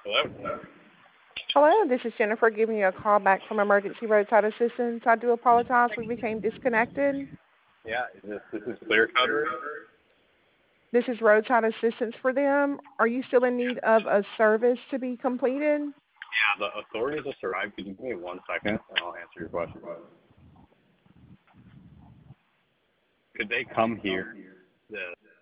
Hello? Hello, this is Jennifer giving you a call back from Emergency Roadside Assistance. I do apologize, we became disconnected. Yeah, this is clear cover? This is roadside assistance for them. Are you still in need of a service to be completed? Yeah, the authorities just arrived. Could you give me 1 second and I'll answer your question? Could they come here? The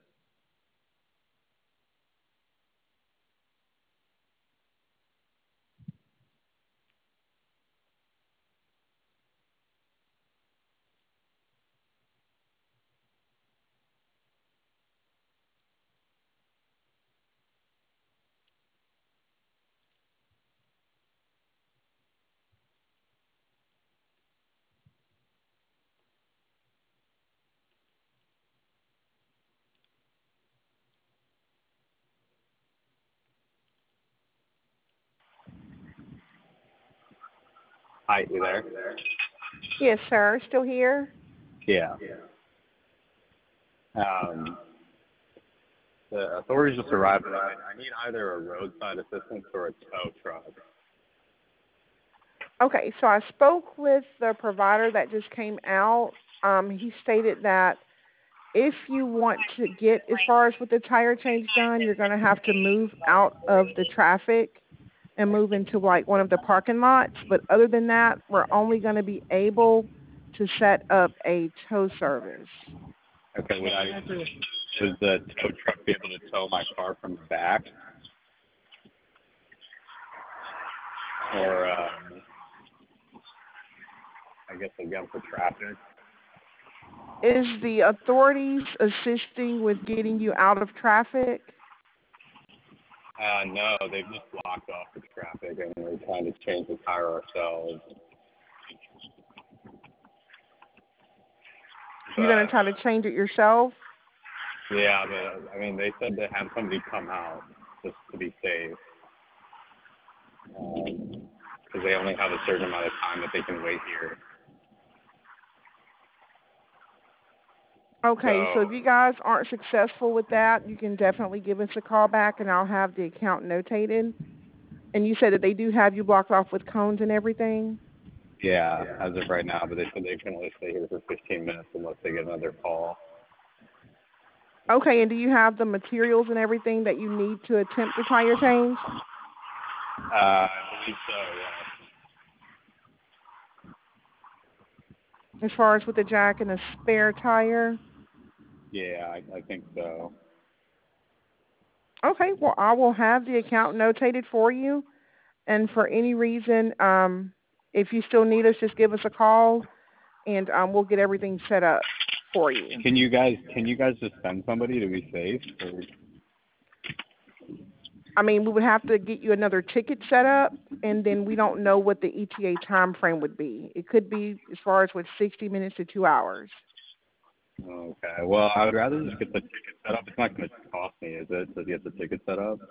Hi, you there? Yes, sir. Still here? Yeah. Um, the authorities just arrived, and I need either a roadside assistance or a tow truck. Okay, so I spoke with the provider that just came out. He stated that if you want to get as far as with the tire change done, you're going to have to move out of the traffic and move into like one of the parking lots. But other than that, we're only going to be able to set up a tow service. Okay, would the tow truck be able to tow my car from the back? Or, I guess again for traffic? Is the authorities assisting with getting you out of traffic? No, they've just blocked off the traffic, and we're trying to change the tire ourselves. You're going to try to change it yourself? Yeah, but I mean, they said to have somebody come out just to be safe, because they only have a certain amount of time that they can wait here. Okay, so if you guys aren't successful with that, you can definitely give us a call back, and I'll have the account notated. And you said that they do have you blocked off with cones and everything? Yeah, as of right now, but they said they can only stay here for 15 minutes unless they get another call. Okay, and do you have the materials and everything that you need to attempt the tire change? I believe so, yeah. As far as with the jack and a spare tire? Yeah, I think so. Okay, well, I will have the account notated for you. And for any reason, if you still need us, just give us a call, and we'll get everything set up for you. Can you guys just send somebody to be safe? Or? I mean, we would have to get you another ticket set up, and then we don't know what the ETA time frame would be. It could be as far as with 60 minutes to 2 hours. Okay. Well, I would rather just get the ticket set up. It's not going to cost me, is it, to get the ticket set up?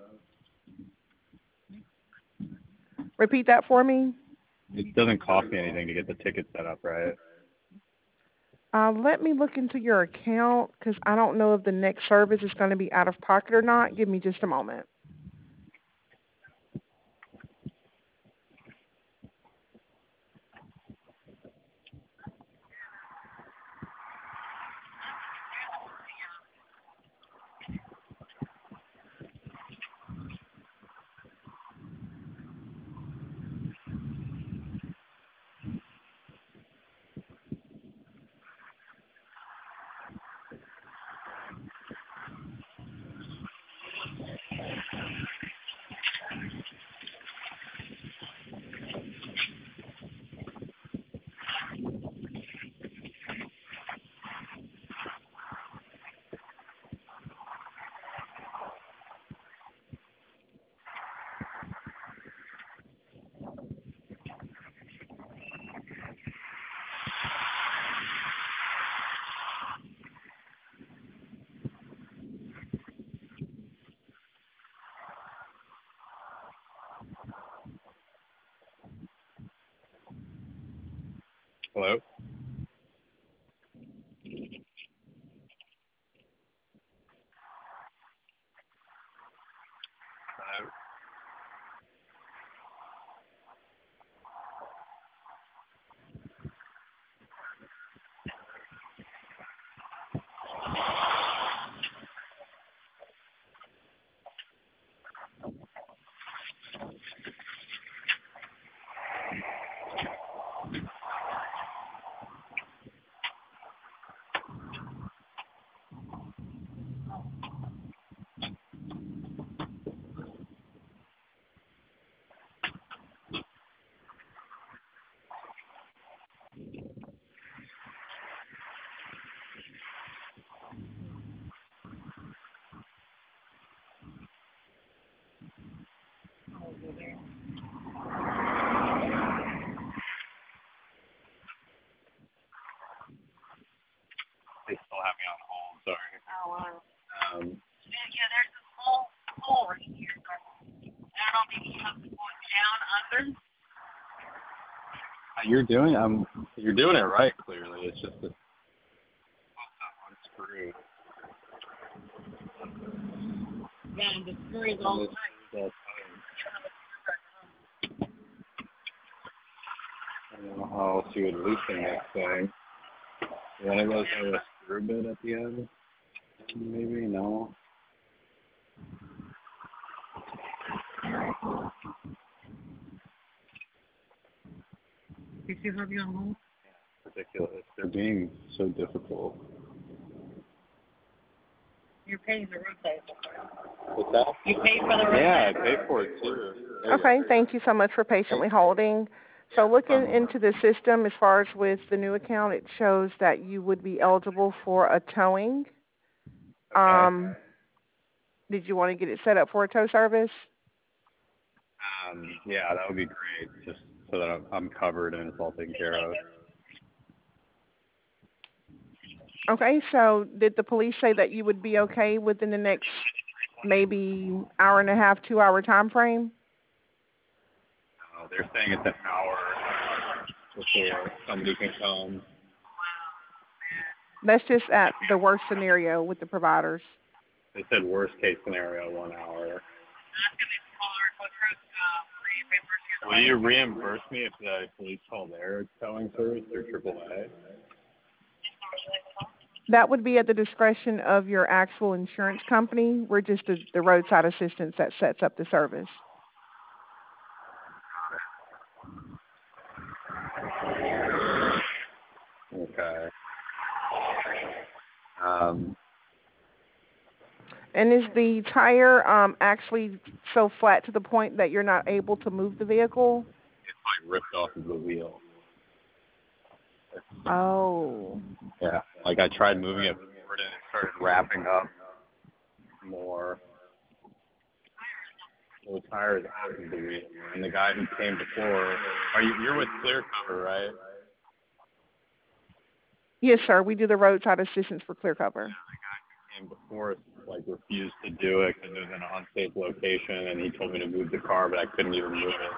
Repeat that for me. It doesn't cost me anything to get the ticket set up, right? Let me look into your account because I don't know if the next service is going to be out of pocket or not. Give me just a moment. Hello? Hello? You're doing it right. Clearly, it's just a unscrew. Yeah, and the screw is all tight. I don't know how else you would loosen this thing. One of those have a screw bit at the end? Maybe? No? You see her on hold? Ridiculous. They're being so difficult. You're paying the roadside. What's that? You paid for the roadside. Yeah, I paid for it too. Okay, thank you so much for patiently holding. So looking into the system, as far as with the new account, it shows that you would be eligible for a towing. Okay. Did you want to get it set up for a tow service? Yeah, that would be great, just so that I'm covered and it's all taken care of. Okay, so did the police say that you would be okay within the next maybe hour and a half, 2 hour time frame? No, they're saying it's an hour before somebody can come. That's just at the worst scenario with the providers. They said worst case scenario, 1 hour. Will you reimburse me if the police call their towing service or AAA? That would be at the discretion of your actual insurance company. We're just the roadside assistance that sets up the service. Okay. And is the tire actually so flat to the point that you're not able to move the vehicle? It's like ripped off of the wheel. Oh. Yeah. Like I tried moving it forward and it started wrapping up more. The tire is out of the wheel. And the guy who came before, you're with Clear Cover, right? Yes, sir. We do the roadside assistance for Clear Cover. Yeah, the guy who came before refused to do it because it was in an unsafe location, and he told me to move the car, but I couldn't even move it.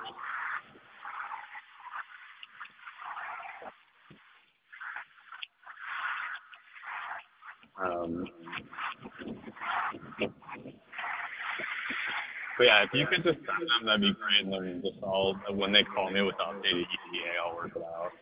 But yeah, if you could just send them, that'd be great. And then when they call me with the updated ETA, I'll work it out.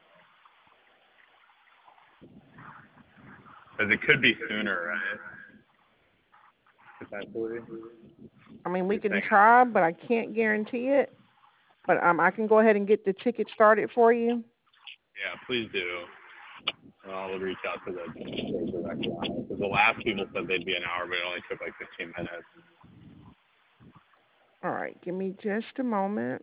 Because it could be sooner, right? Potentially. I mean, we can try, but I can't guarantee it. But I can go ahead and get the ticket started for you. Yeah, please do. And I'll reach out to the direct line. Because the last people said they'd be an hour, but it only took like 15 minutes. All right, give me just a moment.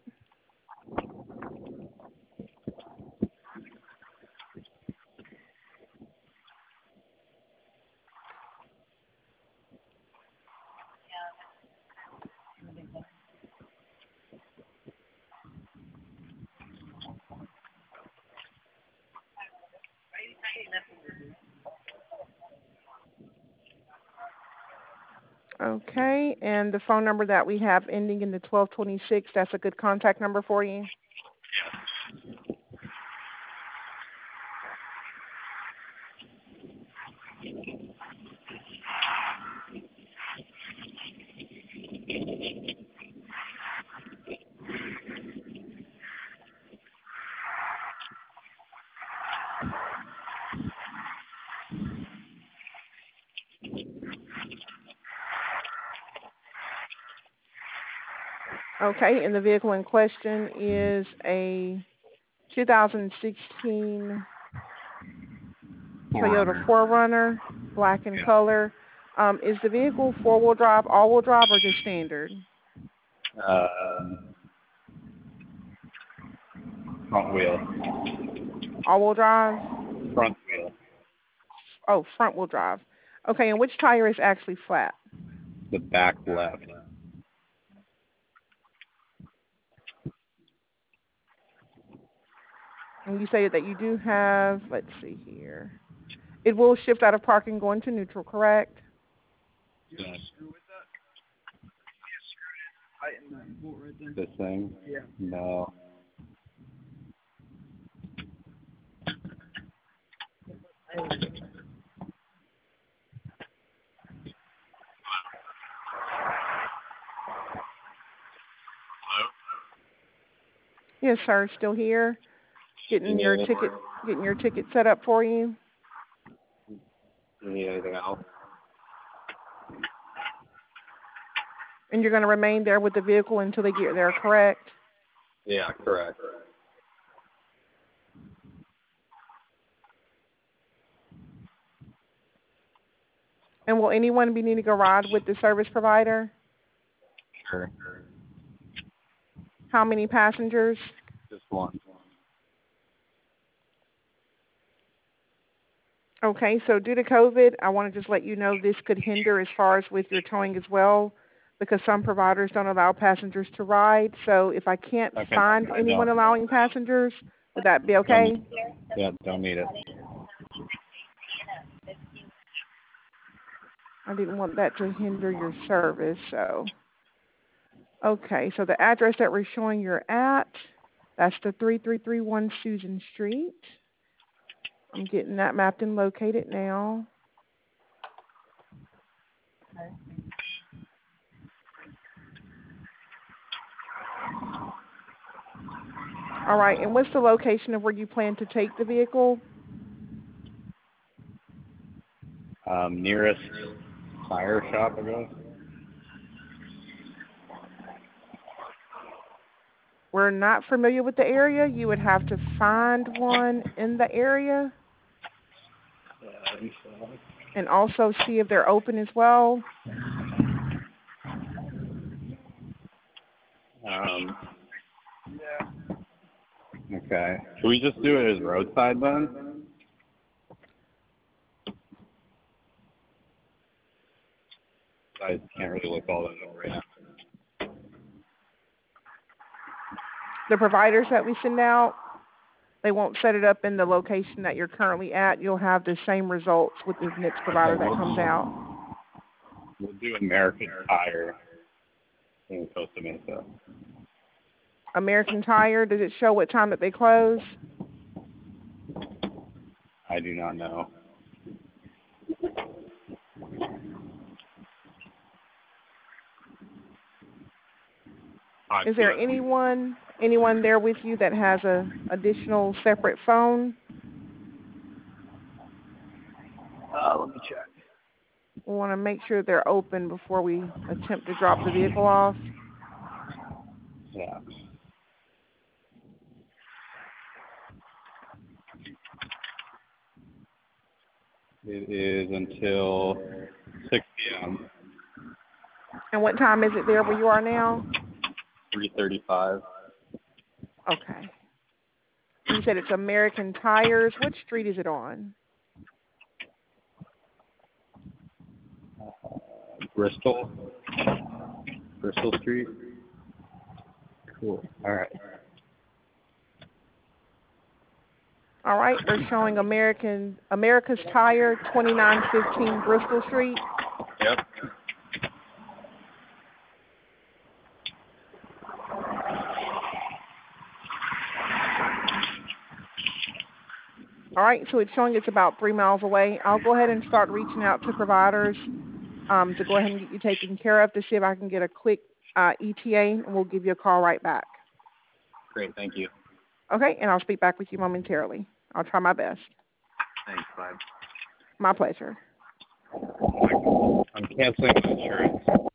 Okay, and the phone number that we have ending in the 1226, that's a good contact number for you? Yes. Okay, and the vehicle in question is a 2016 Toyota 4Runner, black in color. Is the vehicle four-wheel drive, all-wheel drive, or just standard? Front wheel. All-wheel drive? Front wheel. Oh, front-wheel drive. Okay, and which tire is actually flat? The back left. And you say that you do have, let's see here. It will shift out of parking going to neutral, correct? Yes. This thing? Yeah. No. Yes, sir. Still here. Getting your ticket set up for you. You need anything else? And you're going to remain there with the vehicle until they get there, correct? Yeah, correct. And will anyone be needing a ride with the service provider? Sure. How many passengers? Just one. Okay, so due to COVID, I want to just let you know this could hinder as far as with your towing as well, because some providers don't allow passengers to ride. So if I can't find anyone allowing passengers, would that be okay? Don't need it. I didn't want that to hinder your service, so. Okay, so the address that we're showing you're at, that's the 3331 Susan Street. I'm getting that mapped and located now. Okay. All right, and what's the location of where you plan to take the vehicle? Nearest tire shop, I guess. We're not familiar with the area. You would have to find one in the area. And also see if they're open as well. Okay. Should we just do it as roadside then? I can't really look all that up right now. The providers that we send out, they won't set it up in the location that you're currently at. You'll have the same results with the next provider that comes out. We'll do American Tire in Costa Mesa. American Tire, does it show what time that they close? I do not know. Is there anyone there with you that has a additional separate phone? Let me check. We want to make sure they're open before we attempt to drop the vehicle off. Yeah. It is until 6 p.m. And what time is it there where you are now? 3:35. Okay. You said it's American Tires. What street is it on? Bristol Street. Cool. All right. All right. They're showing America's Tire, 2915 Bristol Street. Yep. All right, so it's showing it's about 3 miles away. I'll go ahead and start reaching out to providers to go ahead and get you taken care of to see if I can get a quick ETA, and we'll give you a call right back. Great, thank you. Okay, and I'll speak back with you momentarily. I'll try my best. Thanks, bye. My pleasure. I'm canceling my insurance.